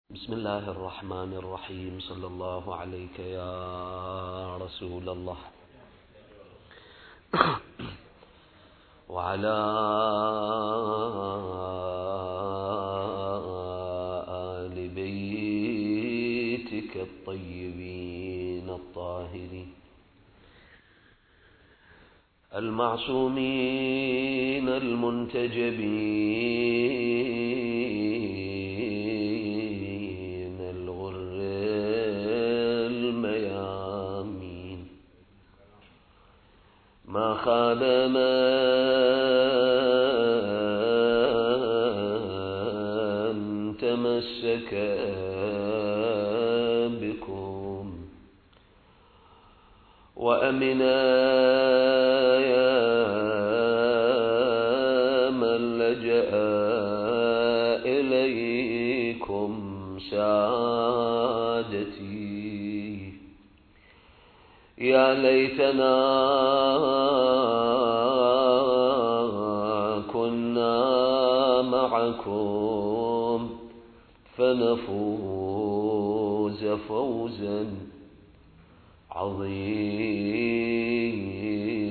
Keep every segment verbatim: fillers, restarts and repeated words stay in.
بسم الله الرحمن الرحيم. صلى الله عليك يا رسول الله وعلى آل بيتك الطيبين الطاهرين المعصومين المنتجبين الغر الميامين ما خاب من تمسك بكم وأمنا إليكم سادتي يا ليتنا كنا معكم فنفوز فوزا عظيما.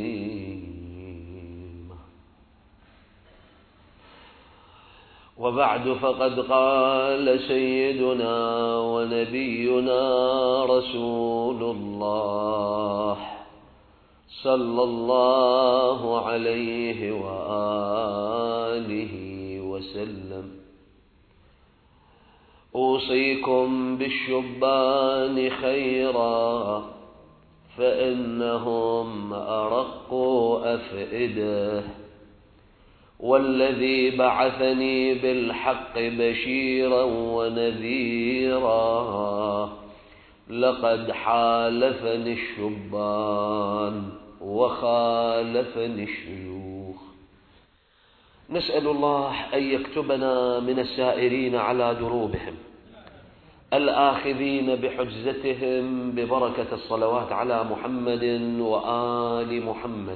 وبعد فقد قال سيدنا ونبينا رسول الله صلى الله عليه وآله وسلم: أوصيكم بالشبان خيرا فإنهم أرق أفئده والذي بعثني بالحق بشيرا ونذيرا لقد حالفني الشبان وخالفني الشيوخ. نسأل الله أن يكتبنا من السائرين على دروبهم الآخذين بحجزتهم ببركة الصلوات على محمد وآل محمد.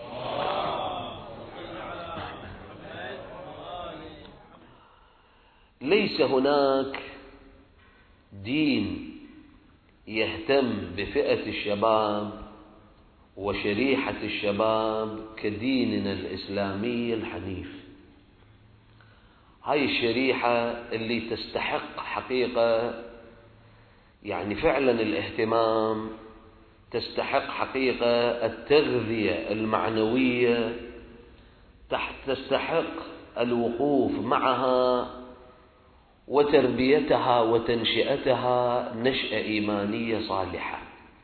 ليس هناك دين يهتم بفئة الشباب وشريحة الشباب كديننا الإسلامي الحنيف. هاي الشريحة اللي تستحق حقيقة يعني فعلا الاهتمام، تستحق حقيقة التغذية المعنوية، تستحق الوقوف معها وتربيتها وتنشئتها نشأة إيمانية صالحة.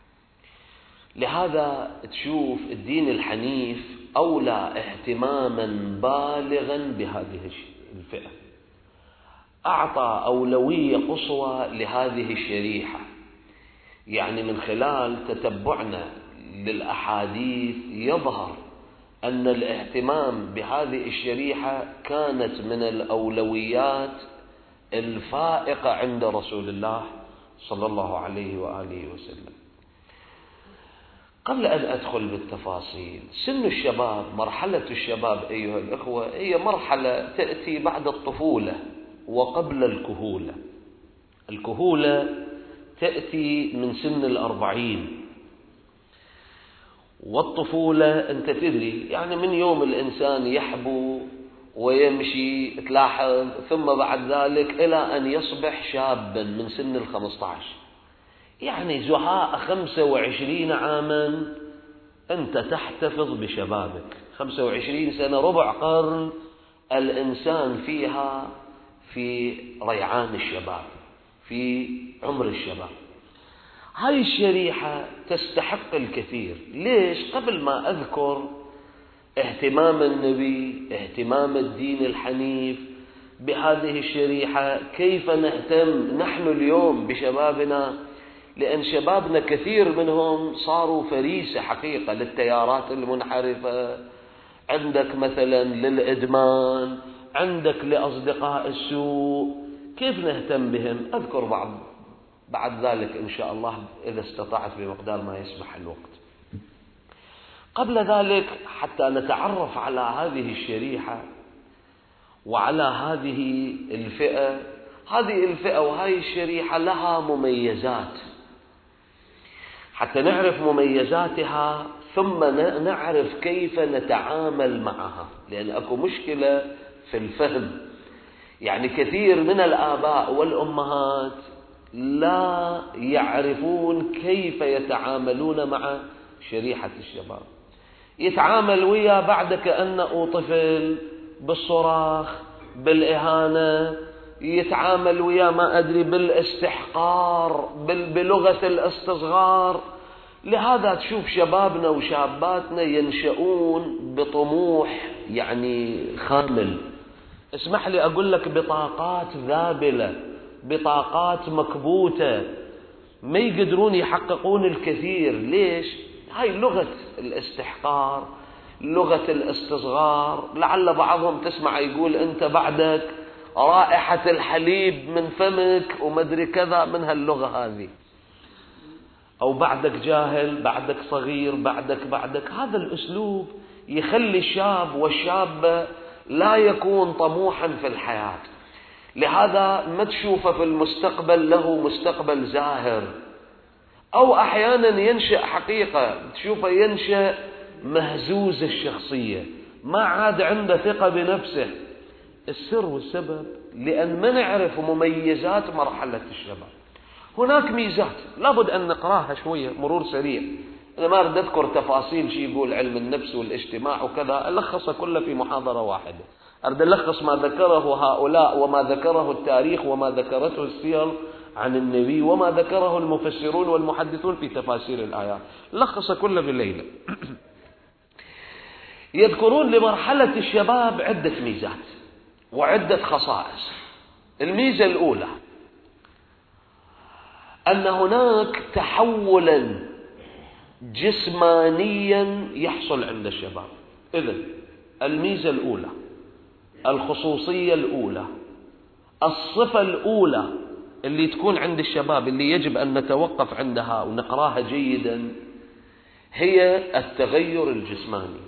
لهذا تشوف الدين الحنيف أولى اهتماما بالغا بهذه الفئة، أعطى أولوية قصوى لهذه الشريحة. يعني من خلال تتبعنا للأحاديث يظهر أن الاهتمام بهذه الشريحة كانت من الأولويات الفائقة عند رسول الله صلى الله عليه وآله وسلم. قبل أن أدخل بالتفاصيل، سن الشباب، مرحلة الشباب أيها الأخوة، هي مرحلة تأتي بعد الطفولة وقبل الكهولة. الكهولة تأتي من سن الأربعين، والطفولة أنت تدري يعني من يوم الإنسان يحبو ويمشي تلاحظ، ثم بعد ذلك إلى أن يصبح شابا من سن الخمسة عشر. يعني زهاء خمسة وعشرين عاما أنت تحتفظ بشبابك. خمسة وعشرين سنة، ربع قرن الإنسان فيها في ريعان الشباب، في عمر الشباب. هاي الشريحة تستحق الكثير. ليش؟ قبل ما أذكر اهتمام النبي، اهتمام الدين الحنيف بهذه الشريحة، كيف نهتم نحن اليوم بشبابنا؟ لأن شبابنا كثير منهم صاروا فريسة حقيقة للتيارات المنحرفة، عندك مثلا للإدمان، عندك لأصدقاء السوء. كيف نهتم بهم؟ أذكر بعض بعد ذلك إن شاء الله إذا استطعت بمقدار ما يسمح الوقت. قبل ذلك حتى نتعرف على هذه الشريحة وعلى هذه الفئة، هذه الفئة وهذه الشريحة لها مميزات، حتى نعرف مميزاتها ثم نعرف كيف نتعامل معها، لأن أكو مشكلة في الفهم. يعني كثير من الآباء والأمهات لا يعرفون كيف يتعاملون مع شريحة الشباب. يتعامل ويا بعد كأنه طفل، بالصراخ، بالإهانة، يتعامل ويا ما أدري بالاستحقار، بلغة الاستصغار. لهذا تشوف شبابنا وشاباتنا ينشؤون بطموح يعني خامل، اسمح لي أقول لك بطاقات ذابلة، بطاقات مكبوتة، ما يقدرون يحققون الكثير. ليش؟ هاي لغة الاستحقار، لغة الاستصغار. لعل بعضهم تسمع يقول أنت بعدك رائحة الحليب من فمك ومدري كذا، من هاللغة هذه، أو بعدك جاهل، بعدك صغير، بعدك بعدك. هذا الأسلوب يخلي الشاب والشابة لا يكون طموحا في الحياة. لهذا ما تشوفه في المستقبل له مستقبل زاهر، أو أحيانا ينشأ حقيقة تشوفه ينشأ مهزوز الشخصية، ما عاد عنده ثقة بنفسه. السر والسبب لأن ما نعرف مميزات مرحلة الشباب. هناك ميزات لابد أن نقراها شوية مرور سريع. أنا ما أريد أذكر تفاصيل شيء يقول علم النفس والاجتماع وكذا، ألخص كله في محاضرة واحدة. أريد ألخص ما ذكره هؤلاء وما ذكره التاريخ وما ذكرته السير عن النبي وما ذكره المفسرون والمحدثون في تفاسير الآيات، لخص كله بالليلة. يذكرون لمرحلة الشباب عدة ميزات وعدة خصائص. الميزة الأولى أن هناك تحولا جسمانيا يحصل عند الشباب. إذن الميزة الأولى، الخصوصية الأولى، الصفة الأولى اللي تكون عند الشباب اللي يجب أن نتوقف عندها ونقراها جيدا هي التغير الجسماني.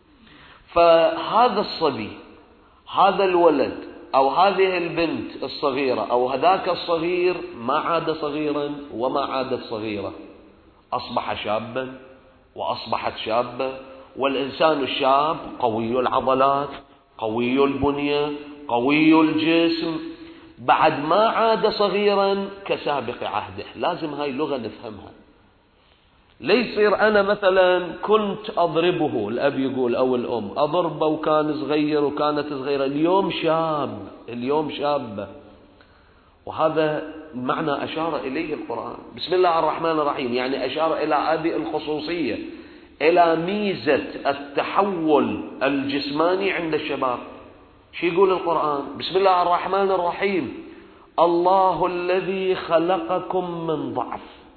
فهذا الصبي، هذا الولد أو هذه البنت الصغيرة أو هذاك الصغير ما عاد صغيرا وما عادت صغيرة، أصبح شابا وأصبحت شابة. والإنسان الشاب قوي العضلات، قوي البنية، قوي الجسم، بعد ما عاد صغيرا كسابق عهده. لازم هاي لغة نفهمها. ليصير أنا مثلا كنت أضربه، الأب يقول أو الأم أضربه وكان صغير وكانت صغيرة، اليوم شاب، اليوم شابة. وهذا معنى أشار إليه القرآن. بسم الله الرحمن الرحيم، يعني أشار إلى هذه الخصوصية، إلى ميزة التحول الجسماني عند الشباب. شو يقول القرآن؟ بسم الله الرحمن الرحيم، الله الذي خلقكم من ضعف.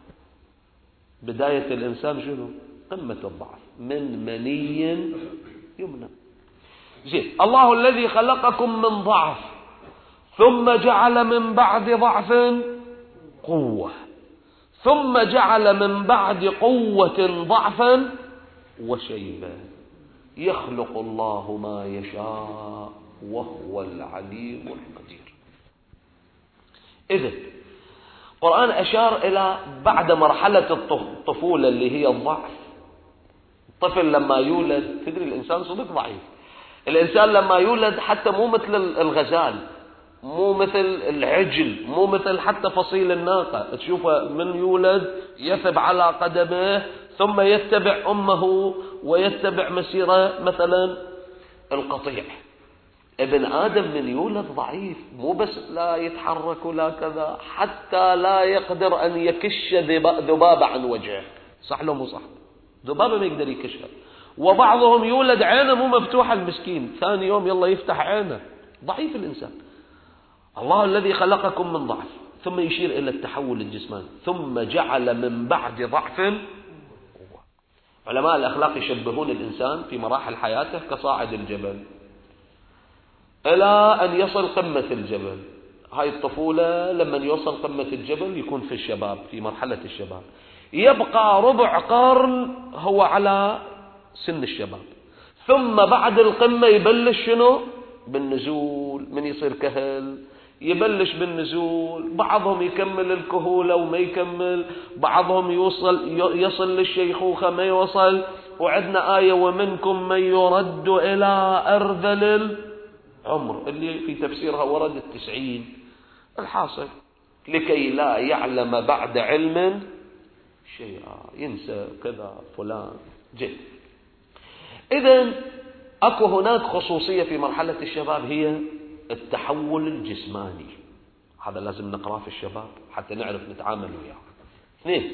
بداية الإنسان شنو؟ قمة الضعف، من مني يمنى. زين، الله الذي خلقكم من ضعف ثم جعل من بعد ضعف قوة، ثم جعل من بعد قوة ضعفا وشيبا، يخلق الله ما يشاء وهو العليم القدير. إذن القرآن أشار إلى بعد مرحلة الطفولة اللي هي الضعف. الطفل لما يولد، تدري الإنسان صدق ضعيف. الإنسان لما يولد حتى مو مثل الغزال، مو مثل العجل، مو مثل حتى فصيل الناقة. تشوفه من يولد يثب على قدمه ثم يتبع أمه ويتبع مسيرة مثلا القطيع. ابن آدم من يولد ضعيف، مو بس لا يتحرك ولا كذا، حتى لا يقدر أن يكش ذبابة عن وجهه. صح له مو صح؟ ذبابة ما يقدر يكشها. وبعضهم يولد عينه مو مفتوحة المسكين، ثاني يوم يلا يفتح عينه. ضعيف الإنسان. الله الذي خلقكم من ضعف، ثم يشير إلى التحول الجسماني، ثم جعل من بعد ضعف قوة. علماء الأخلاق يشبهون الإنسان في مراحل حياته كصاعد الجبل إلى أن يصل قمة الجبل. هاي الطفولة لما يوصل قمة الجبل يكون في الشباب، في مرحلة الشباب، يبقى ربع قرن هو على سن الشباب، ثم بعد القمة يبلش شنو؟ بالنزول. من يصير كهل، يبلش بالنزول، بعضهم يكمل الكهولة وما يكمل، بعضهم يوصل يصل للشيخوخة ما يوصل. وعندنا آية ومنكم من يرد إلى أرذل العمر اللي في تفسيرها ورد التسعين. الحاصل لكي لا يعلم بعد علم شيئا، ينسى كذا فلان جد. إذن أكو هناك خصوصية في مرحلة الشباب هي التحول الجسماني، هذا لازم نقرأه في الشباب حتى نعرف نتعامل وياه. اثنين،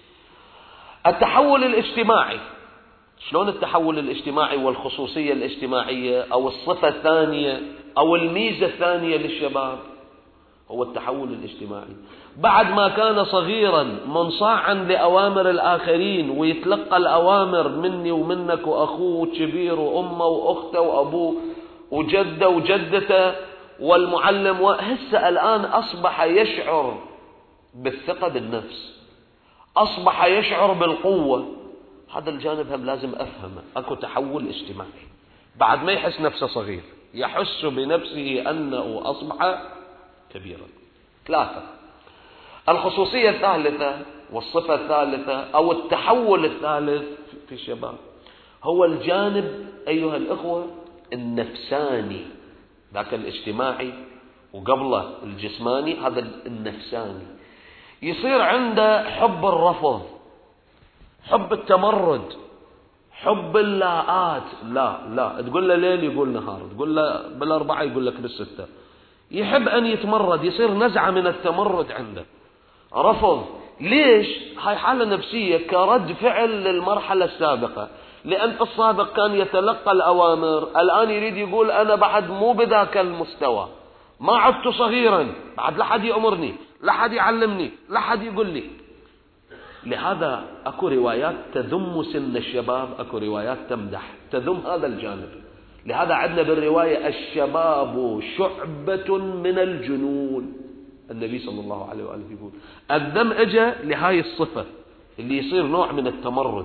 التحول الاجتماعي. شلون التحول الاجتماعي والخصوصية الاجتماعية أو الصفة الثانية أو الميزة الثانية للشباب هو التحول الاجتماعي. بعد ما كان صغيرا منصاعا لأوامر الآخرين ويتلقى الأوامر مني ومنك وأخوه كبير وأمه وأخته وأبوه وجده وجدته والمعلم، وهسه الآن أصبح يشعر بالثقة بالنفس، أصبح يشعر بالقوة. هذا الجانب هم لازم أفهمه. أكو تحول اجتماعي بعد ما يحس نفسه صغير، يحس بنفسه أنه أصبح كبيرا. ثلاثة، الخصوصية الثالثة والصفة الثالثة أو التحول الثالث في الشباب هو الجانب أيها الأخوة النفساني. ذاك الاجتماعي وقبله الجسماني، هذا النفساني. يصير عنده حب الرفض، حب التمرد، حب اللاءات. لا لا تقول له ليل يقول نهار، تقول له بالأربعة يقول لك بالستة. يحب أن يتمرد، يصير نزعة من التمرد عنده، رفض. ليش؟ هاي حالة نفسية كرد فعل للمرحلة السابقة، لأن في السابق كان يتلقى الأوامر، الآن يريد يقول أنا بعد مو بذاك المستوى، ما عدت صغيرا، بعد لا حد يأمرني، لا حد يعلمني، لا حد يقول لي. لهذا أكو روايات تذم سن الشباب، أكو روايات تمدح تذم هذا الجانب. لهذا عندنا بالرواية الشباب شعبة من الجنون. النبي صلى الله عليه وآله يقول الذم اجى لهاي الصفة اللي يصير نوع من التمرد.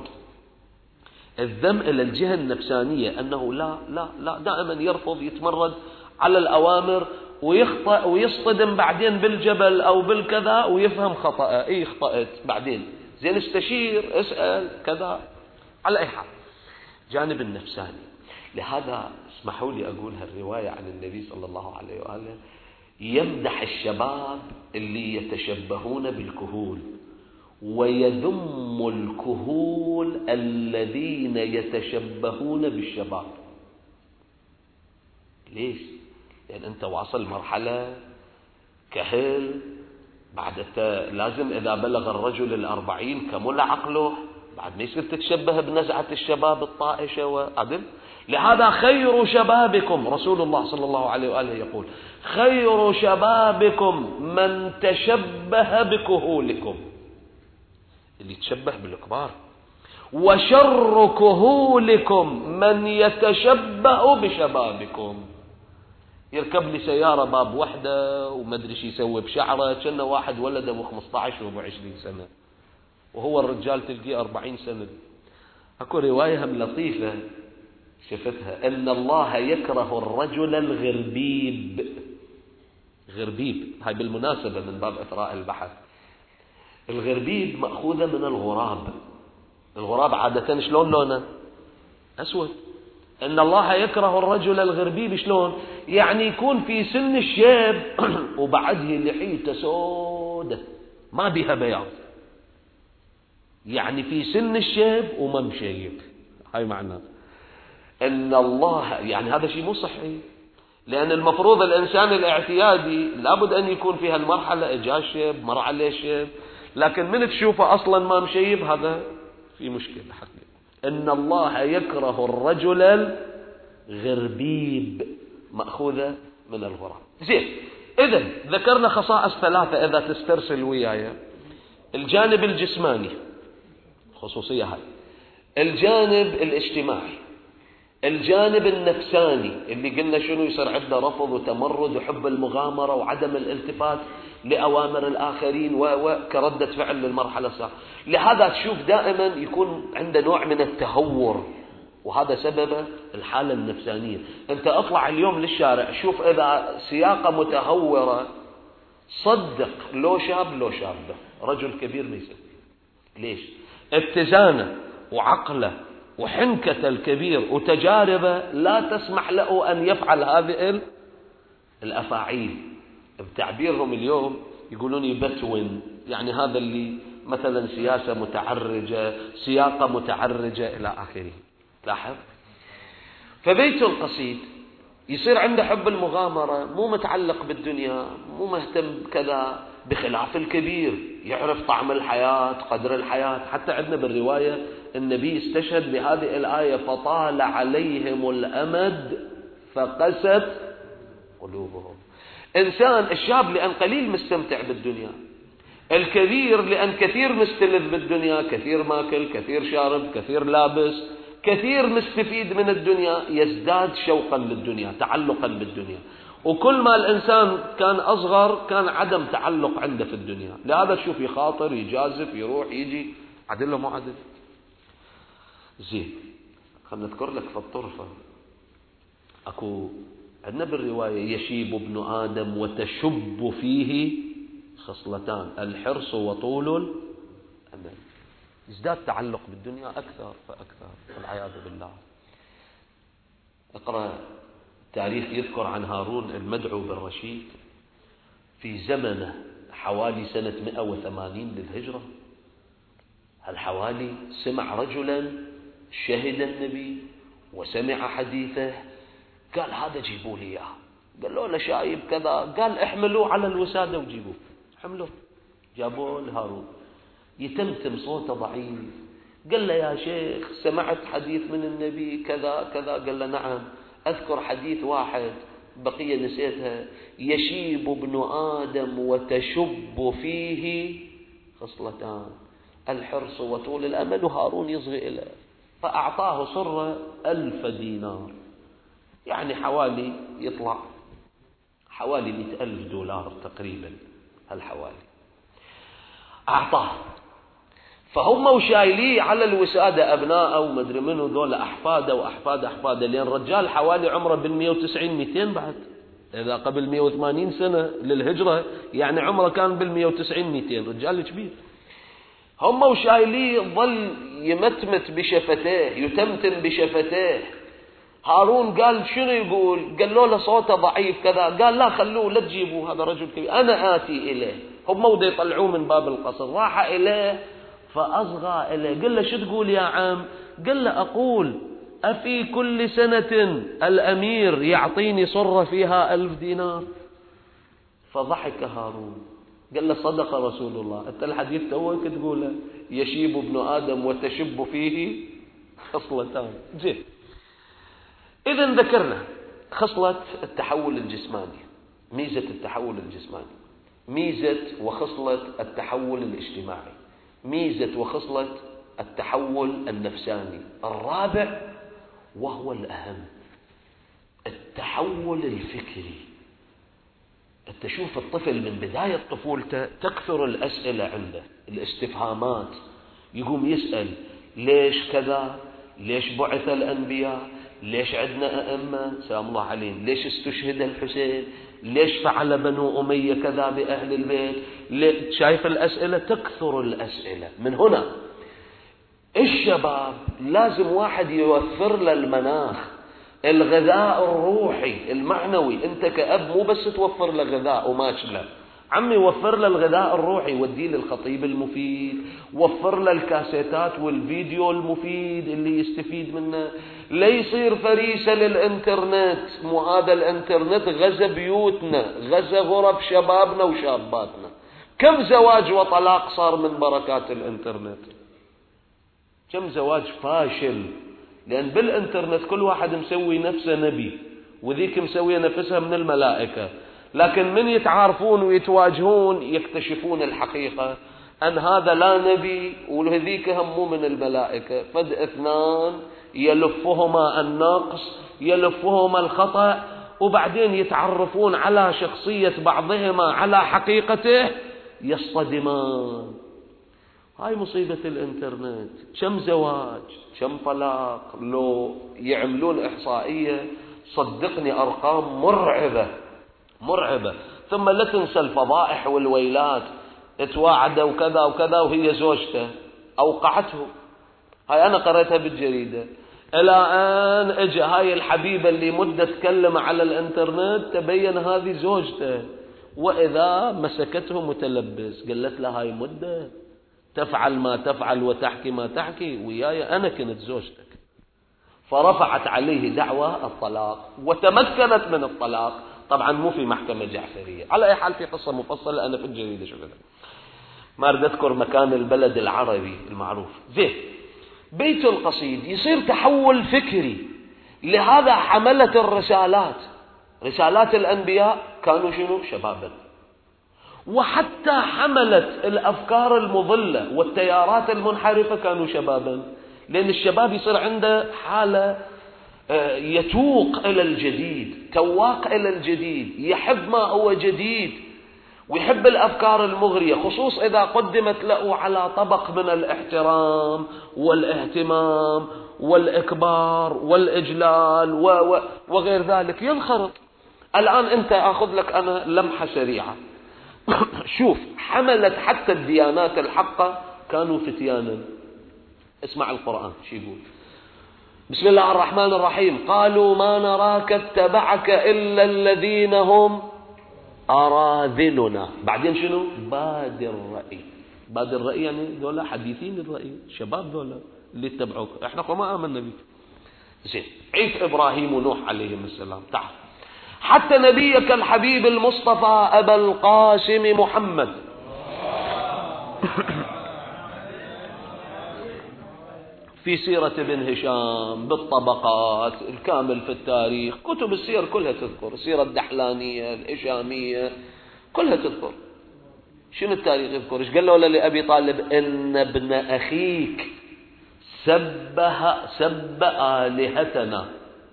الذم إلى الجهة النفسانية، أنه لا لا لا دائما يرفض، يتمرد على الأوامر ويخطأ ويصطدم بعدين بالجبل أو بالكذا ويفهم خطأ. إيه خطأت بعدين، زين استشير اسأل كذا. على أي حال جانب النفساني. لهذا اسمحوا لي أقول هالرواية عن النبي صلى الله عليه وآله يمدح الشباب اللي يتشبهون بالكهول ويذم الكهول الذين يتشبهون بالشباب. ليش؟ لأن أنت واصل مرحلة كهل، بعد لازم إذا بلغ الرجل الأربعين كمل عقله، بعد ما يصير تتشبه بنزعة الشباب الطائشة وعدل. لهذا خير شبابكم، رسول الله صلى الله عليه وآله يقول خير شبابكم من تشبه بكهولكم، اللي يتشبه بالكبار، وشر كهولكم من يتشبه بشبابكم. يركب لي سيارة باب وحدة وما ادري شو يسوي بشعره، كأنه واحد ولد ابو خمسة عشر و عشرين سنة وهو الرجال تلقيه أربعين سنة. اكو رواية هم لطيفة شفتها، ان الله يكره الرجل الغربيب. غربيب هاي بالمناسبة من باب اثراء البحث. الغربيب مأخوذة من الغراب. الغراب عادة شلون لونه؟ اسود. ان الله يكره الرجل الغربيب شلون؟ يعني يكون في سن الشيب وبعده لحيته سودة ما بها بياض، يعني في سن الشيب وما مشيب. هاي معناه ان الله، يعني هذا شيء مو صحي، لان المفروض الانسان الاعتيادي لابد ان يكون في هالمرحله اجاه شيب مر عليه شيب، لكن من تشوفه اصلا ما مشيب هذا في مشكله حقيقة. ان الله يكره الرجل الغربيب مأخوذة من الغراب. زين، اذا ذكرنا خصائص ثلاثة اذا تسترسل وياي. الجانب الجسماني خصوصية هاي، الجانب الاجتماعي، الجانب النفساني اللي قلنا شنو يصير عنده رفض وتمرد وحب المغامرة وعدم الالتفات لأوامر الآخرين وكردة فعل للمرحلة السابقة. لهذا تشوف دائما يكون عنده نوع من التهور، وهذا سبب الحالة النفسانية. أنت أطلع اليوم للشارع، شوف إذا سياقة متهورة، صدق لو شاب لو شابة، رجل كبير ما يسوي. ليش؟ اتزانه وعقله وحنكة الكبير وتجاربه لا تسمح له أن يفعل هذه الأفاعيل. بتعبيرهم اليوم يقولون يبتون، يعني هذا اللي مثلا سياسة متعرجة، سياقة متعرجة إلى آخره. لاحظ، فبيت القصيد يصير عنده حب المغامرة، مو متعلق بالدنيا، مو مهتم كذا، بخلاف الكبير يعرف طعم الحياة، قدر الحياة. حتى عندنا بالرواية النبي استشهد بهذه الآية: فطال عليهم الأمد فقست قلوبهم. إنسان الشاب لأن قليل مستمتع بالدنيا، الكبير لأن كثير مستلذ بالدنيا، كثير ماكل، كثير شارب، كثير لابس، كثير مستفيد من الدنيا، يزداد شوقا للدنيا، تعلقا بالدنيا. وكل ما الإنسان كان أصغر كان عدم تعلق عنده في الدنيا، لهذا تشوف يخاطر، يجازف، يروح يجي. عدل له مو عدل؟ زين، خلنا نذكر لك في الطرفة أكو عندنا بالرواية: يشيب ابن آدم وتشب فيه خصلتان، الحرص وطول الأمل. يزداد تعلق بالدنيا أكثر فأكثر، والعياذ بالله. اقرأ تاريخ يذكر عن هارون المدعو بالرشيد في زمنه حوالي سنة مئة وثمانين للهجرة. هالحوالي سمع رجلا شهد النبي وسمع حديثه، قال هذا جيبوا لي اياه. قال له شايب كذا، قال احملوه على الوسادة وجيبوه. حملوه، جابوه لهارون، يتمتم صوته ضعيف. قال له يا شيخ سمعت حديث من النبي كذا كذا. قال له نعم، أذكر حديث واحد بقية نسيتها: يشيب ابن آدم وتشب فيه خصلتان، الحرص وطول الأمل. وهارون يصغي إليه فأعطاه صرة ألف دينار، يعني حوالي يطلع حوالي مئة ألف دولار تقريبا هالحوالي. أعطاه، فهم وشايليه على الوسادة أبناءه ومدري منه ذول أحفاده وأحفاد أحفاده، لأن الرجال حوالي عمره بالمئة وتسعين مئتين بعد، إذا قبل مئة وثمانين سنة للهجرة يعني عمره كان بالمئة وتسعين مئتين، رجال كبير. هم وشايليه ظل يمتمت بشفتيه، يتمتم بشفتيه. هارون قال شنو يقول؟ قال له صوته ضعيف كذا. قال لا خلوه، لا تجيبوه، هذا رجل كبير، أنا آتي إليه. هم ودا يطلعوه من باب القصر، راح إليه فأصغى إليه. قال له شو تقول يا عم؟ قال له أقول أفي كل سنة الأمير يعطيني صرة فيها ألف دينار؟ فضحك هارون، قال له صدق رسول الله، أنت الحديث توك تقوله: يشيب ابن آدم وتشب فيه خصلتان. زين، إذا ذكرنا خصلة التحول الجسماني، ميزة التحول الجسماني، ميزة وخصلة التحول الاجتماعي، ميزة وخصلة التحول النفساني. الرابع وهو الأهم، التحول الفكري. أنت شوف الطفل من بداية طفولته تكثر الأسئلة عنده، الاستفهامات، يقوم يسأل ليش كذا، ليش بعث الأنبياء، ليش عندنا أئمة سلام الله عليهم، ليش استشهد الحسين، ليش فعل بنو أمية كذا بأهل البيت. شايف الأسئلة، تكثر الأسئلة. من هنا الشباب لازم واحد يوفر له المناخ، الغذاء الروحي المعنوي. أنت كأب مو بس توفر له غذاء وماشله، عمي وفر له الغذاء الروحي، وديه للخطيب المفيد، وفر له الكاسيتات والفيديو المفيد اللي يستفيد منه، لا يصير فريسة للإنترنت. مو هذا الإنترنت غزا بيوتنا، غزا غرف شبابنا وشاباتنا. كم زواج وطلاق صار من بركات الإنترنت، كم زواج فاشل، لأن بالإنترنت كل واحد مسوي نفسه نبي، وذيك مسوية نفسها من الملائكة. لكن من يتعارفون ويتواجهون يكتشفون الحقيقة أن هذا لا نبي وهذيك هم مو من الملائكة. فد اثنان يلفهما النقص، يلفهما الخطأ، وبعدين يتعرفون على شخصية بعضهما على حقيقته، يصطدمان. هاي مصيبة الانترنت. كم زواج، كم طلاق، لو يعملون إحصائية صدقني أرقام مرعبة مرعبة. ثم لا تنسى الفضائح والويلات، اتواعده وكذا وكذا وهي زوجته أوقعته. هاي أنا قرأتها بالجريدة. إلى أن اجى هاي الحبيبة اللي مدة تكلم على الانترنت تبين هذه زوجته، وإذا مسكته متلبس قالت لها هاي مدة تفعل ما تفعل وتحكي ما تحكي وياي، أنا كنت زوجتك. فرفعت عليه دعوى الطلاق وتمكنت من الطلاق، طبعا مو في محكمة جعفرية. على أي حال في قصة مفصلة أنا في الجريدة شفتها، ما أريد أذكر مكان البلد العربي المعروف. زين، بيت القصيد يصير تحول فكري. لهذا حملة الرسالات، رسالات الأنبياء كانوا شنو؟ شبابا. وحتى حملت الأفكار المضلة والتيارات المنحرفة كانوا شبابا، لأن الشباب يصير عنده حالة يتوق إلى الجديد، تواق إلى الجديد، يحب ما هو جديد ويحب الأفكار المغرية، خصوص إذا قدمت له على طبق من الاحترام والاهتمام والإكبار والإجلال وغير ذلك، ينخرط. الآن أنت أخذ لك أنا لمحة سريعة. شوف، حملت حتى الديانات الحقة كانوا فتيانا. اسمع القرآن شو يقول. بسم الله الرحمن الرحيم. قالوا ما نراك اتبعك إلا الذين هم أراذلنا. بعدين شنو؟ باد الرأي. باد الرأي يعني ذولا حديثين الرأي، شباب ذولا اللي اتبعوك، احنا ما آمنا بك. زين، عيسى إبراهيم ونوح عليهم السلام. تعال حتى نبيك الحبيب المصطفى أبا القاسم محمد في سيرة ابن هشام بالطبقات، الكامل في التاريخ، كتب السير كلها تذكر، السيرة الدحلانية الهشامية كلها تذكر. شنو التاريخ يذكر؟ ايش قال له لأبي طالب؟ إن ابن أخيك سبها سب آلهتنا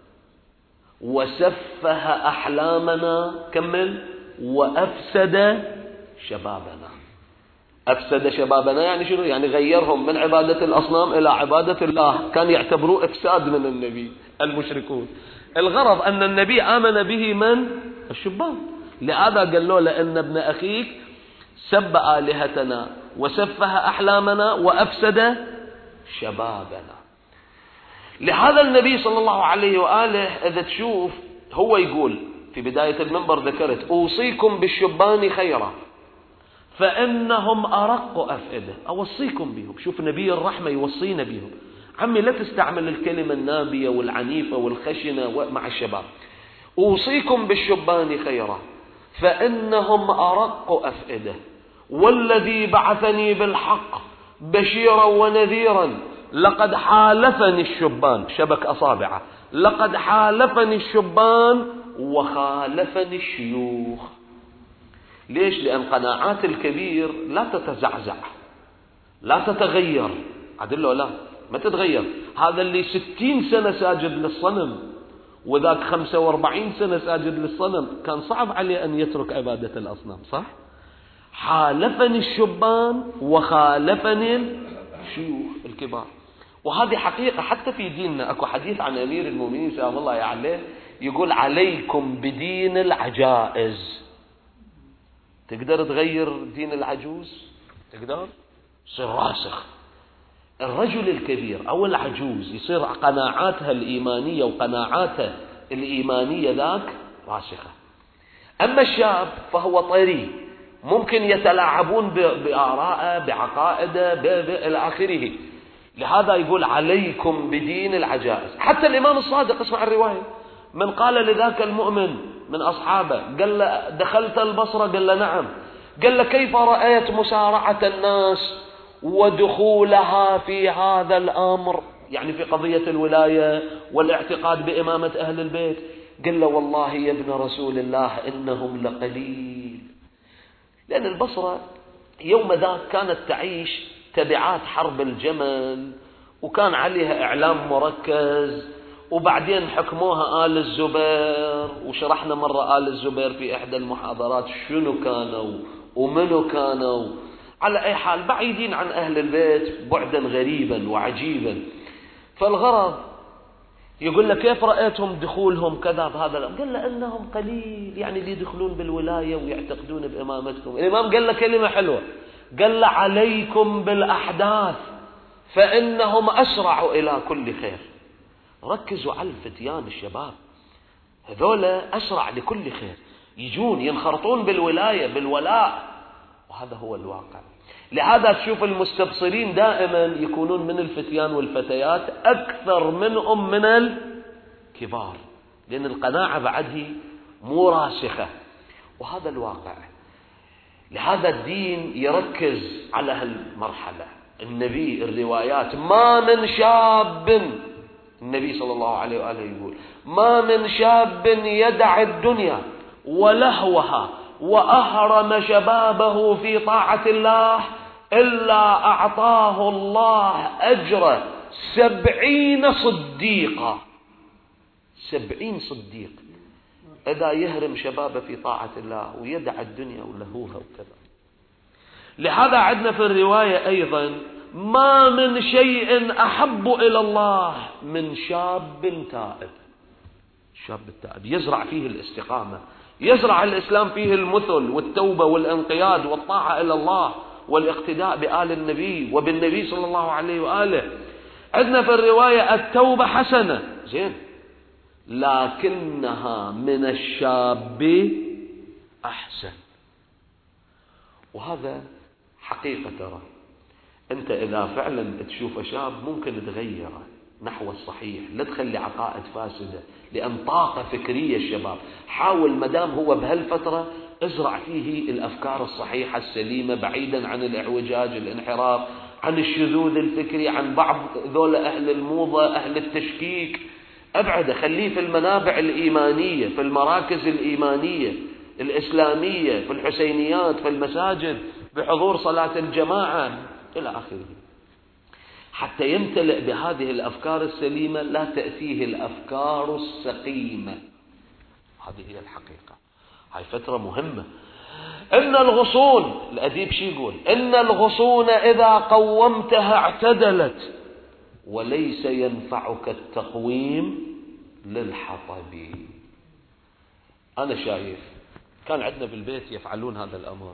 وسفه أحلامنا، كمل، وأفسد شبابنا. أفسد شبابنا يعني شنو؟ يعني غيرهم من عبادة الأصنام إلى عبادة الله. كان يعتبروه إفساد من النبي المشركون. الغرض أن النبي آمن به من؟ الشبان. لهذا قال له لأن ابن أخيك سب آلهتنا وسفه أحلامنا وأفسد شبابنا. لهذا النبي صلى الله عليه وآله إذا تشوف هو يقول في بداية المنبر، ذكرت أوصيكم بالشبان خيرا فإنهم أرق أفئدة. أوصيكم بهم. شوف نبي الرحمة يوصينا بهم. عمي لا تستعمل الكلمة النابية والعنيفة والخشنة مع الشباب. أوصيكم بالشبان خيرا فإنهم أرق أفئدة والذي بعثني بالحق بشيرا ونذيرا لقد حالفني الشبان، شبك أصابعه، لقد حالفني الشبان وخالفني الشيوخ. ليش؟ لأن قناعات الكبير لا تتزعزع لا تتغير. عدل له لا ما تتغير. هذا اللي ستين سنة ساجد للصنم وذاك خمسة واربعين سنة ساجد للصنم كان صعب عليه أن يترك عبادة الأصنام، صح؟ حالفني الشبان وخالفني الشيوخ الكبار. وهذه حقيقة حتى في ديننا. أكو حديث عن أمير المؤمنين سلام الله عليه يقول عليكم بدين العجائز. تقدر تغير دين العجوز؟ تقدر؟ يصير راسخ. الرجل الكبير أو العجوز يصير قناعاتها الإيمانية وقناعاتها الإيمانية ذاك راسخة. أما الشاب فهو طري، ممكن يتلاعبون بآرائه بعقائده إلى آخره. لهذا يقول عليكم بدين العجائز. حتى الإمام الصادق اسمع الرواية، من قال لذاك المؤمن من أصحابه قال له دخلت البصرة؟ قال له نعم. قال له كيف رأيت مسارعة الناس ودخولها في هذا الأمر، يعني في قضية الولاية والاعتقاد بإمامة أهل البيت؟ قال له والله يا ابن رسول الله إنهم لقليل. لأن البصرة يوم ذاك كانت تعيش تبعات حرب الجمل وكان عليها إعلام مركز، وبعدين حكموها آل الزبير، وشرحنا مرة آل الزبير في إحدى المحاضرات شنو كانوا ومنو كانوا. على أي حال بعيدين عن أهل البيت بعدا غريبا وعجيبا. فالغرض يقول لك كيف رأيتهم دخولهم كذا بهذا الأمر؟ قال له أنهم قليل يعني اللي يدخلون بالولاية ويعتقدون بإمامتكم. الإمام قال له كلمة حلوة، قال له عليكم بالأحداث فإنهم أسرع إلى كل خير. ركزوا على الفتيان الشباب، هذولا أسرع لكل خير، يجون ينخرطون بالولاية بالولاء، وهذا هو الواقع. لهذا تشوف المستبصرين دائما يكونون من الفتيان والفتيات أكثر منهم من الكبار، لأن القناعة بعده مو راسخة، وهذا الواقع. لهذا الدين يركز على هالمرحلة. النبي الروايات ما من شاب، النبي صلى الله عليه وآله يقول ما من شاب يدع الدنيا ولهوها وأهرم شبابه في طاعة الله إلا أعطاه الله أجر سبعين صديقا. سبعين صديق إذا يهرم شبابه في طاعة الله ويدع الدنيا ولهوها وكذا. لهذا عندنا في الرواية أيضا ما من شيء أحب إلى الله من شاب تائب. الشاب التائب يزرع فيه الاستقامة، يزرع الإسلام فيه المثل والتوبة والانقياد والطاعة إلى الله والاقتداء بآل النبي وبالنبي صلى الله عليه وآله. عندنا في الرواية التوبة حسنة زين، لكنها من الشاب أحسن. وهذا حقيقة. ترى أنت إذا فعلا تشوف شاب ممكن تغيره نحو الصحيح، لا تخلي عقائد فاسدة، لأن طاقة فكرية الشباب. حاول مدام هو بهالفترة ازرع فيه الأفكار الصحيحة السليمة، بعيدا عن الإعوجاج الانحراف، عن الشذوذ الفكري، عن بعض ذول أهل الموضة أهل التشكيك. أبعد، خليه في المنابع الإيمانية، في المراكز الإيمانية الإسلامية، في الحسينيات، في المساجد، بحضور صلاة الجماعة إلى آخره، حتى يمتلئ بهذه الأفكار السليمة، لا تأتيه الأفكار السقيمة. هذه هي الحقيقة. هاي فترة مهمة. إن الغصون، الأديب شي يقول؟ إن الغصون إذا قومتها اعتدلت وليس ينفعك التقويم للحطب. أنا شايف كان عندنا بالبيت يفعلون هذا الأمر.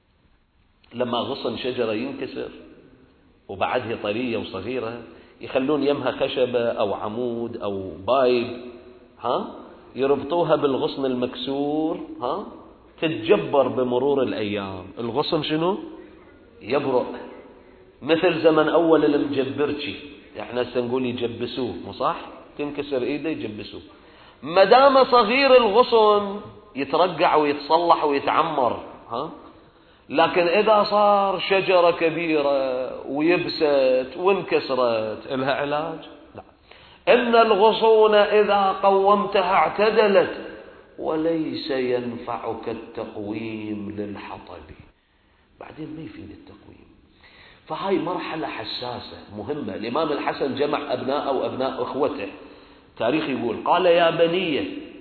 لما غصن شجرة ينكسر وبعدها طرية وصغيرة، يخلون يمها خشبة أو عمود أو بايب، ها يربطوها بالغصن المكسور، ها تتجبر بمرور الأيام. الغصن شنو؟ يبرق، مثل زمن أول المجبرتشي، احنا سنقول يجبسوه، مو صح؟ تنكسر إيده يجبسوه. مدام صغير الغصن يترقع ويتصلح ويتعمر، ها. لكن إذا صار شجرة كبيرة ويبست وانكسرت، إلها علاج؟ لا. إن الغصون إذا قومتها اعتدلت وليس ينفعك التقويم للحطب. بعدين ما يفيد التقويم. فهاي مرحلة حساسة مهمة. الإمام الحسن جمع أبناءه وأبناء أخوته. تاريخ يقول قال يا بني،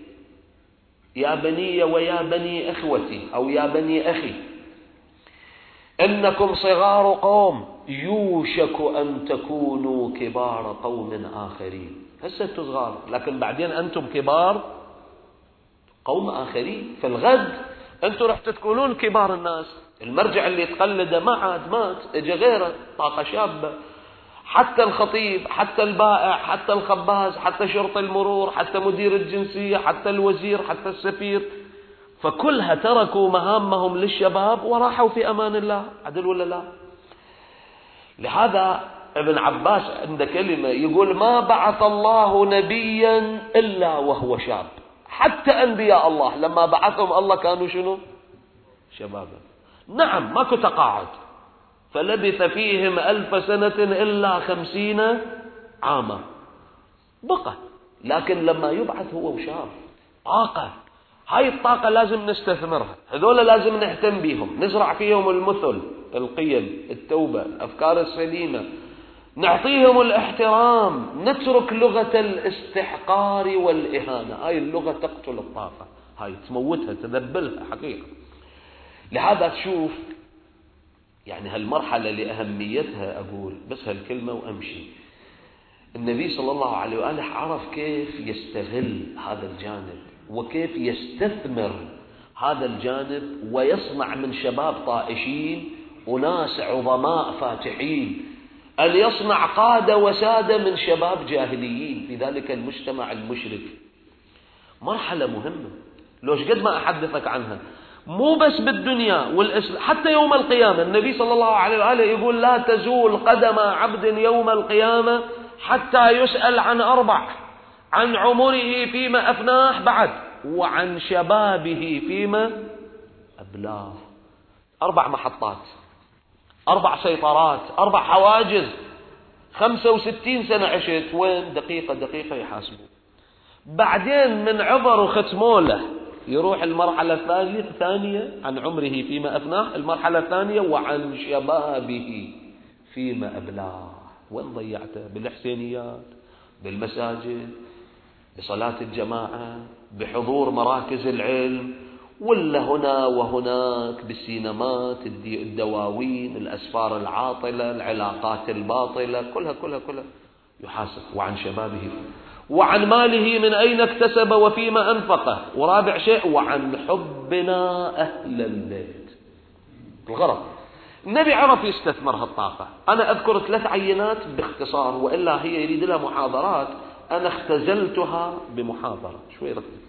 يا بني ويا بني أخوتي، أو يا بني أخي، إنكم صغار قوم يوشك أن تكونوا كبار قوم آخرين. هسه أنتم صغار، لكن بعدين أنتم كبار قوم آخرين. في الغد أنتم رح تكونون كبار الناس. المرجع اللي تقلده ما عاد، مات، اجى غيره، طاقة شابة. حتى الخطيب، حتى البائع، حتى الخباز، حتى شرطي المرور، حتى مدير الجنسية، حتى الوزير، حتى السفير، فكلها تركوا مهامهم للشباب وراحوا في أمان الله. عدل ولا لا؟ لهذا ابن عباس عنده كلمة يقول ما بعث الله نبيا إلا وهو شاب. حتى أنبياء الله لما بعثهم الله كانوا شنو؟ شبابا. نعم ماكو تقاعد، فلبث فيهم ألف سنة إلا خمسين عاما، بقى. لكن لما يبعث هو شاب، طاقة. هاي الطاقة لازم نستثمرها. هذولا لازم نهتم بيهم، نزرع فيهم المثل، القيم، التوبة، الأفكار السليمة، نعطيهم الاحترام، نترك لغة الاستحقار والإهانة. هاي اللغة تقتل الطاقة، هاي تموتها، تذبلها حقيقة. لهذا تشوف يعني هالمرحلة لأهميتها أقول بس هالكلمة وأمشي. النبي صلى الله عليه وآله عرف كيف يستغل هذا الجانب وكيف يستثمر هذا الجانب ويصنع من شباب طائشين وناس عظماء فاتحين، أن يصنع قادة وسادة من شباب جاهليين في ذلك المجتمع المشرك. مرحلة مهمة لوش قد ما أحدثك عنها، مو بس بالدنيا والإسلام، حتى يوم القيامة. النبي صلى الله عليه وآله يقول لا تزول قدم عبد يوم القيامة حتى يسأل عن أربع: عن عمره فيما أفناه بعد، وعن شبابه فيما أبلاه. أربع محطات، أربع سيطرات، أربع حواجز. خمسة وستين سنة عشت وين؟ دقيقة دقيقة يحاسبه. بعدين من عبر وختموله يروح المرحلة الثانية عن عمره فيما أفناه، المرحلة الثانية وعن شبابه فيما أبلاه. وين ضيعته؟ بالحسينيات، بالمساجد، بصلاة الجماعة، بحضور مراكز العلم، ولا هنا وهناك بالسينمات، الدواوين، الأسفار العاطلة، العلاقات الباطلة، كلها كلها كلها يحاسب. وعن شبابه، وعن ماله من أين اكتسب وفيما أنفقه. ورابع شيء وعن حبنا أهل البيت. الغرض النبي عرف يستثمر هالطاقة. أنا أذكر ثلاث عينات باختصار، وإلا هي يريد لها محاضرات، أنا اختزلتها بمحاضرة شوي ركز.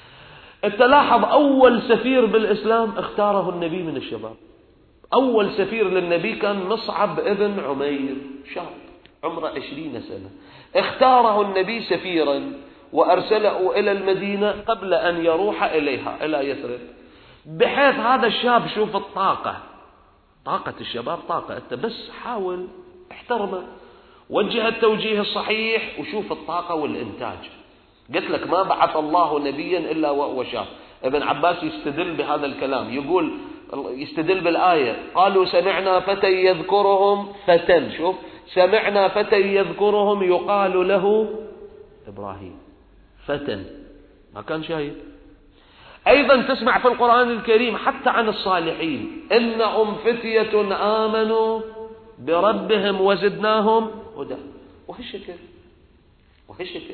تلاحظ أول سفير بالإسلام اختاره النبي من الشباب. أول سفير للنبي كان مصعب ابن عمير، شاب عمره عشرين سنة، اختاره النبي سفيرا وأرسله إلى المدينة قبل أن يروح إليها إلى يثرب، بحيث هذا الشاب شوف الطاقة، طاقة الشباب طاقة، أنت بس حاول احترمه، وجه التوجيه الصحيح وشوف الطاقة والإنتاج. قلت لك ما بعث الله نبيا إلا وهو شاب. ابن عباس يستدل بهذا الكلام، يقول يستدل بالآية قالوا سمعنا فتى يذكرهم، فتى، شوف، سمعنا فتى يذكرهم يقال له إبراهيم، فتى، ما كان شايف. أيضا تسمع في القرآن الكريم حتى عن الصالحين إنهم فتية آمنوا بربهم وزدناهم هدى، وهالشكل وهالشكل.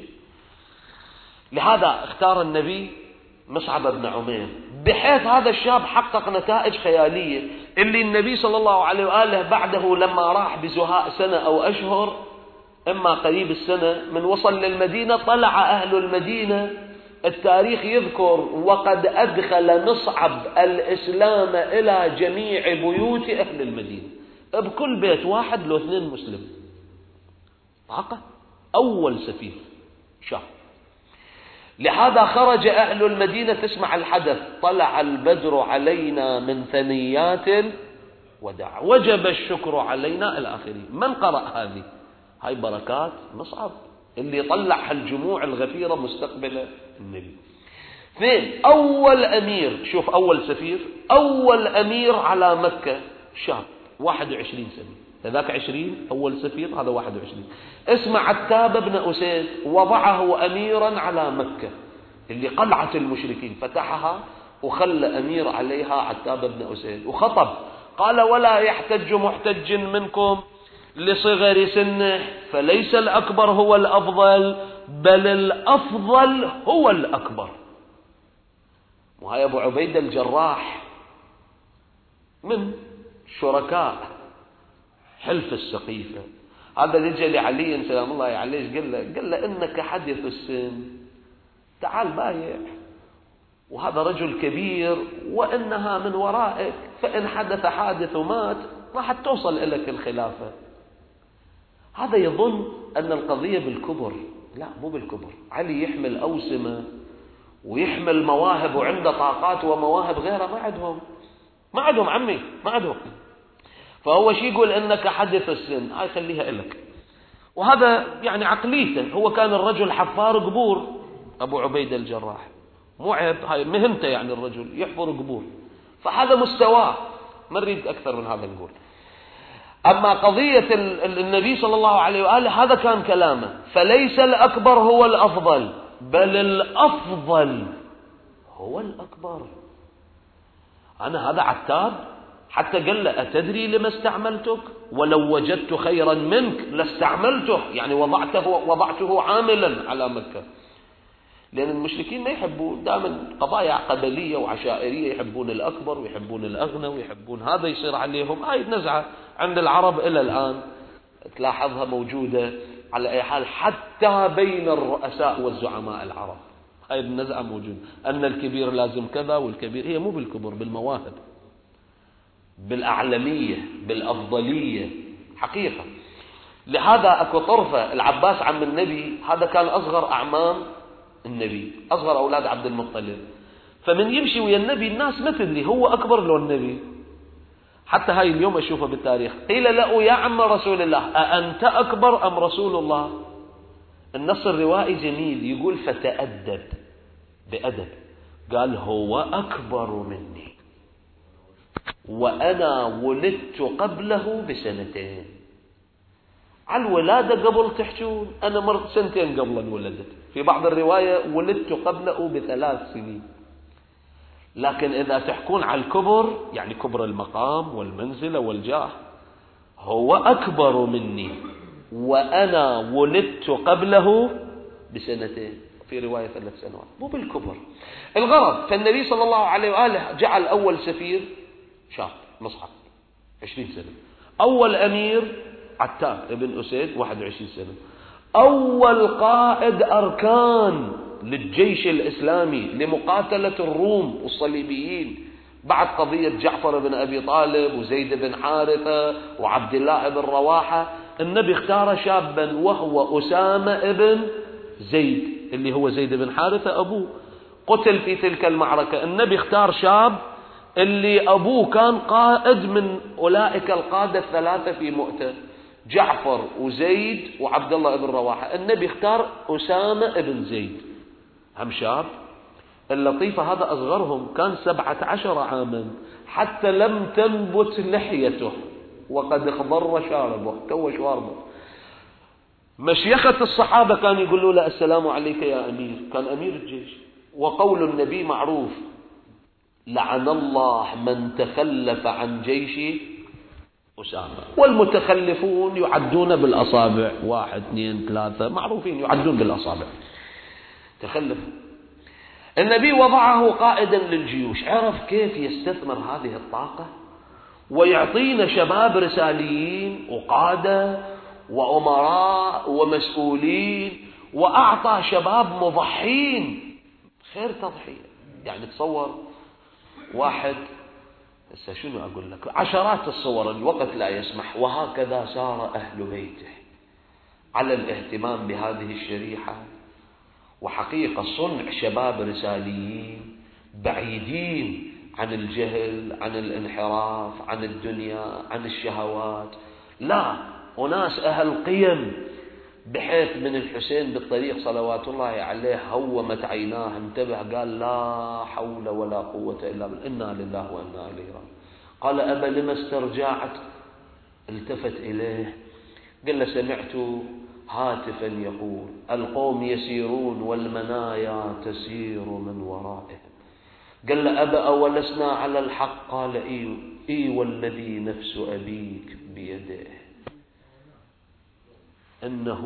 لهذا اختار النبي مصعب بن عمير، بحيث هذا الشاب حقق نتائج خيالية، اللي النبي صلى الله عليه وآله بعده لما راح بزهاء سنة أو أشهر، إما قريب السنة، من وصل للمدينة طلع أهل المدينة، التاريخ يذكر وقد أدخل مصعب الإسلام إلى جميع بيوت أهل المدينة، بكل بيت واحد لو اثنين مسلم. طاقة. أول سفير شاب. لهذا خرج أهل المدينة، تسمع الحدث طلع البدر علينا من ثنيات ودع وجب الشكر علينا إلى آخره. من قرأ هذه؟ هاي بركات مصعب اللي طلع هالجموع الغفيرة مستقبل النبي. اثنين، أول أمير، شوف أول سفير، أول أمير على مكة شاب واحد وعشرين سنة، هذاك عشرين، أول سفير هذا واحد وعشرين، اسمه عتاب بن أسيد، وضعه أميرا على مكة اللي قلعة المشركين، فتحها وخلى أمير عليها عتاب بن أسيد، وخطب قال ولا يحتج محتج منكم لصغر سنه، فليس الأكبر هو الأفضل بل الأفضل هو الأكبر. وهي أبو عبيدة الجراح من شركاء حلف السقيفة، هذا رجع لعلي سلام الله عليه، قال له قال له إنك حدث السن، تعال بايع، وهذا رجل كبير وإنها من ورائك، فإن حدث حادث ومات راح توصل إليك الخلافة. هذا يظن أن القضية بالكبر، لا مو بالكبر. علي يحمل أوسمة ويحمل مواهب وعنده طاقات ومواهب غيرها ما عندهم، ما عندهم عمي ما عندهم. فهو شي يقول إنك حدث السن، هاي خليها إلك. وهذا يعني عقليته، هو كان الرجل حفار قبور أبو عبيدة الجراح، مو عيب، هاي مهنته يعني الرجل يحفر قبور، فهذا مستواه، ما نريد أكثر من هذا نقول. أما قضية النبي صلى الله عليه وآله هذا كان كلامه، فليس الأكبر هو الأفضل بل الأفضل هو الأكبر. أنا هذا عتاب حتى قال له أتدري لما استعملتك؟ ولو وجدت خيرا منك لاستعملته، يعني وضعته وضعته عاملا على مكة. لأن المشركين ما يحبون، دائما قضايا قبلية وعشائرية، يحبون الأكبر ويحبون الأغنى ويحبون هذا يصير عليهم. هاي نزعة عند العرب إلى الآن تلاحظها موجودة على أي حال حتى بين الرؤساء والزعماء العرب. هاي النزعة موجودة، أن الكبير لازم كذا والكبير، هي مو بالكبر، بالمواهب، بالأعلمية، بالأفضلية حقيقة. لهذا أكو طرفة العباس عم النبي، هذا كان أصغر أعمام النبي، أصغر أولاد عبد المطلب. فمن يمشي ويا النبي الناس ما تدري هو أكبر لو النبي. حتى هاي اليوم أشوفها بالتاريخ، قيل له يا عم رسول الله أأنت أكبر أم رسول الله؟ النص الروائي جميل، يقول فتأدب بأدب، قال هو أكبر مني وأنا ولدت قبله بسنتين. على الولادة قبل تحجون، أنا مرت سنتين قبل أن ولدت، في بعض الرواية ولدت قبله بثلاث سنين. لكن إذا تحكون على الكبر، يعني كبر المقام والمنزلة والجاه، هو أكبر مني وأنا ولدت قبله بسنتين، في رواية ثلاث سنوات، مو بالكبر. الغرض، فالنبي صلى الله عليه وآله جعل أول سفير شاب مصعب عشرين سنة، أول أمير عتاب ابن أسيد واحد وعشرين سنة، أول قائد أركان للجيش الإسلامي لمقاتلة الروم والصليبيين بعد قضية جعفر بن أبي طالب وزيد بن حارثة وعبد الله بن رواحة. النبي اختار شابا وهو أسامة بن زيد، اللي هو زيد بن حارثة أبوه قتل في تلك المعركة. النبي اختار شاب اللي أبوه كان قائد من أولئك القادة الثلاثة في مؤتة، جعفر وزيد وعبد الله بن رواحة. النبي اختار أسامة بن زيد، هم شاب. اللطيفة هذا أصغرهم، كان سبعة عشر عاما، حتى لم تنبت لحيته وقد اخضر شاربه، تو شواربه. مشيخة الصحابة كان يقولوا له السلام عليك يا أمير، كان أمير الجيش. وقول النبي معروف، لعن الله من تخلف عن جيش أسامة. والمتخلفون يعدون بالأصابع، واحد اثنين ثلاثة، معروفين يعدون بالأصابع. تخلف. النبي وضعه قائدا للجيوش، عرف كيف يستثمر هذه الطاقة ويعطينا شباب رساليين وقادة وأمراء ومسؤولين، وأعطى شباب مضحين خير تضحية. يعني تصور واحد، هسه شنو أقول لك، عشرات الصور، الوقت لا يسمح. وهكذا سار أهل بيته على الاهتمام بهذه الشريحة. وحقيقة صنع شباب رساليين بعيدين عن الجهل، عن الانحراف، عن الدنيا، عن الشهوات، لا، وناس أهل قيم، بحيث من الحسين بالطريق صلوات الله عليه هومت عيناه، انتبه، قال لا حول ولا قوة إلا بالله، إنا لله وإنا إليه راجعون. قال أبا لما استرجعت؟ التفت إليه قال له سمعت هاتفا يقول القوم يسيرون والمنايا تسير من ورائهم. قال له أبا أولسنا على الحق؟ قال إي, إي والذي نفس أبيك بيده إنه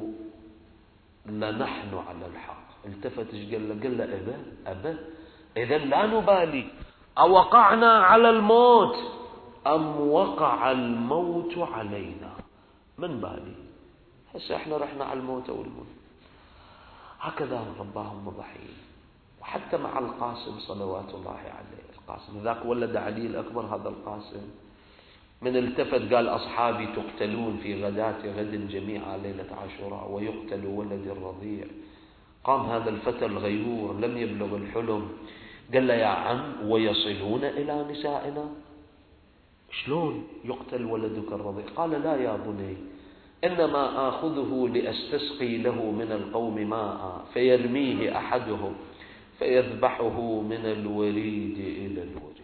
لنحن على الحق. التفت قال له قال له أبا أبا إذا لا نبالي أوقعنا على الموت أم وقع الموت علينا، من بالي، هسه احنا رحنا على الموت والموت. هكذا رباهم مضحين. وحتى مع القاسم صلوات الله عليه، القاسم ذاك ولد علي الأكبر، هذا القاسم من التفت قال أصحابي تقتلون في غداة غد جميعا ليلة عاشوراء ويقتل ولد الرضيع. قام هذا الفتى الغيور لم يبلغ الحلم، قال له يا عم ويصلون إلى نسائنا؟ شلون يقتل ولدك الرضيع؟ قال لا يا بني، إنما آخذه لأستسقي له من القوم ماء فيرميه أحدهم فيذبحه من الوريد إلى الوريد.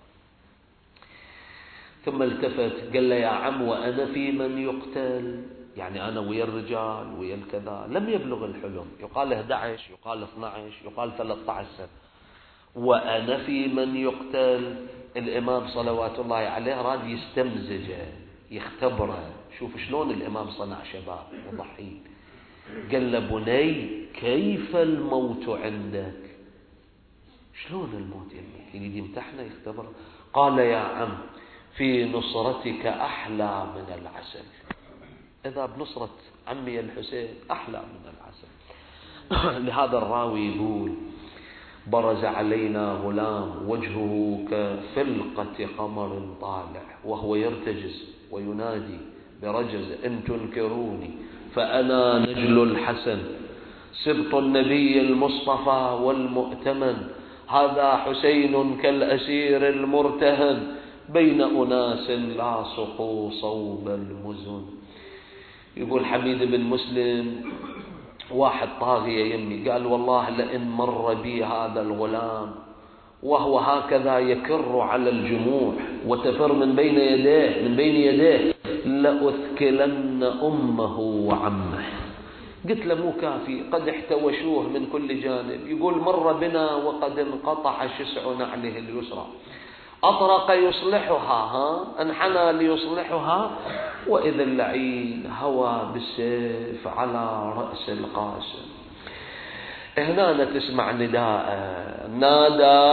ثم التفت قال له يا عم وأنا في من يقتل؟ يعني أنا ويا الرجال ويا الكذا. لم يبلغ الحلم، يقال أحد عشر، يقال اثني عشر، يقال ثلاثة عشر سنة. وأنا في من يقتل؟ الإمام صلوات الله عليه راد يستمزجه يختبره. شوف شلون الإمام صنع شباب مضحين. قال له بني كيف الموت عندك؟ شلون الموت عندك؟ يريد يمتحنه يختبره. قال يا عم في نصرتك أحلى من العسل. إذا بنصرة عمي الحسين أحلى من العسل. لهذا الراوي يقول برز علينا غلام وجهه كفلقة قمر طالع وهو يرتجز وينادي برجز إن تنكروني فأنا نجل الحسن سبط النبي المصطفى والمؤتمن. هذا حسين كالأسير المرتهن بين أناس لاصقوا صوب المزن. يقول حميد بن مسلم واحد طاغية يمي قال والله لئن مر بي هذا الغلام وهو هكذا يكر على الجموع وتفر من بين يديه من بين يديه لأثكلن أمه وعمه. قلت له مو كافي قد احتوشوه من كل جانب. يقول مر بنا وقد انقطع شسع نعله اليسرى أطرق يصلحها ها انحنى ليصلحها وإذا اللعين هوى بالسيف على رأس القاسم. هنا تسمع نداء نادى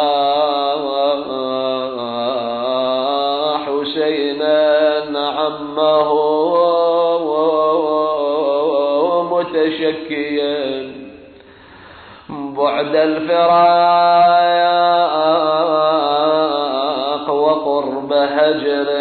حسينا عمه متشكيا بعد الفراق وقرب هجر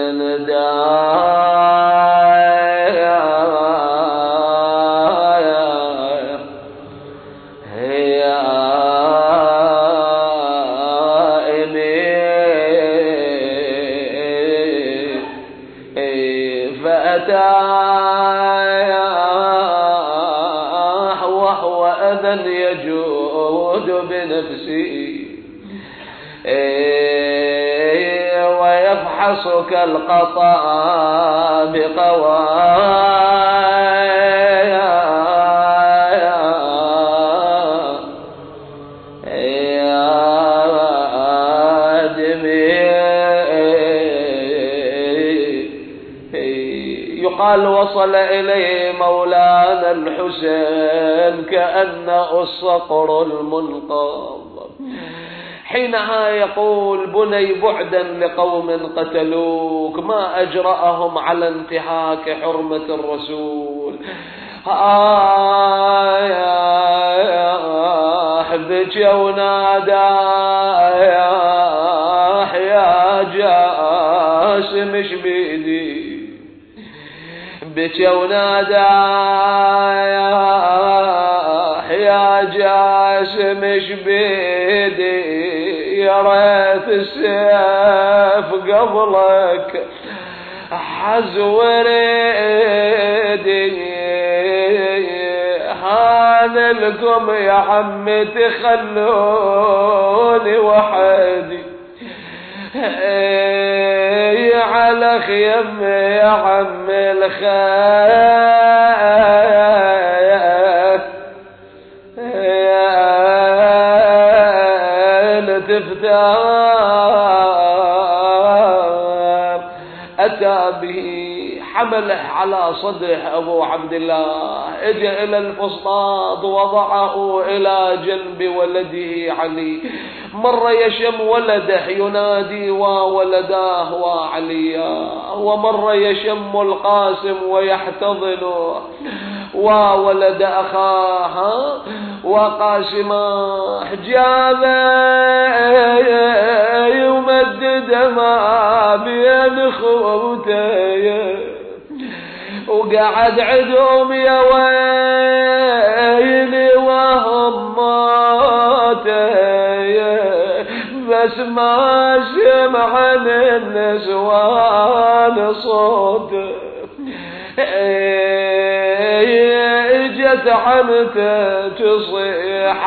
فأتاه وهو أذى يجود بنفسه ويفحصك القطع بقوايا قال وصل إليه مولانا الحسين كأنه الصقر المنقض. حينها يقول بني بعدا لقوم قتلوك ما أجرأهم على انتهاك حرمة الرسول. آه بكى ونادى يا جاسم ايش بيدي بكى ونادى يا جاسم ايش بيدي يا ريت السيف قبلك حز وريدي هان لكم يا عم تخلوني وحدي على خيم يا عم الخيل تفتار. أتى به حمله على صدره أبو عبد الله اجى إلى الفسطاط وضعه إلى جنب ولده علي. مر يشم ولده ينادي وولداه وعليا ومر يشم القاسم ويحتضنه وولد أخاه وقاسما حجابه يمدد ما بين خوته وقعد عدهم يا ويلي وهم ماتوا بس ما سمع النسوان صوت اجت عنته تصيح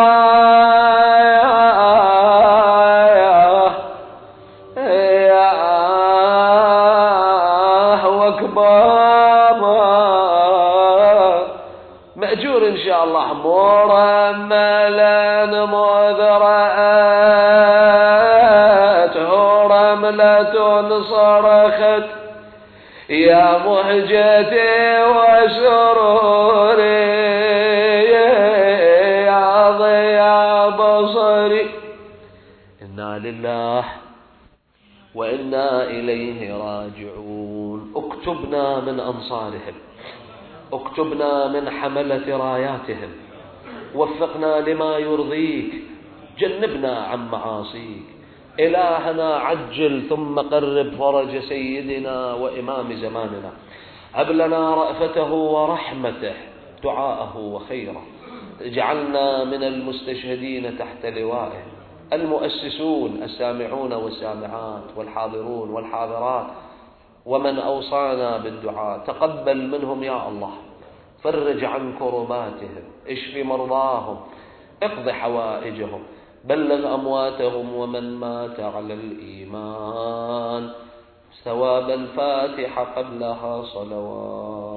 الله واكبر مأجور ان شاء الله مرملا مذرات هرا يا مهجتي وسروري يا ضياء بصري. إنا لله وإنا إليه راجعون. اكتبنا من أنصارهم، اكتبنا من حملة راياتهم، وفقنا لما يرضيك، جنبنا عن معاصيك. إلهنا عجل ثم قرب فرج سيدنا وإمام زماننا. هب لنا رأفته ورحمته، دعاءه وخيره. اجعلنا من المستشهدين تحت لوائه، المؤسسون السامعون والسامعات والحاضرون والحاضرات، ومن أوصانا بالدعاء تقبل منهم يا الله. فرج عن كرباتهم، اشف مرضاهم، اقض حوائجهم، بلغ أمواتهم ومن مات على الإيمان. ثواب الفاتحة قبلها صلوات.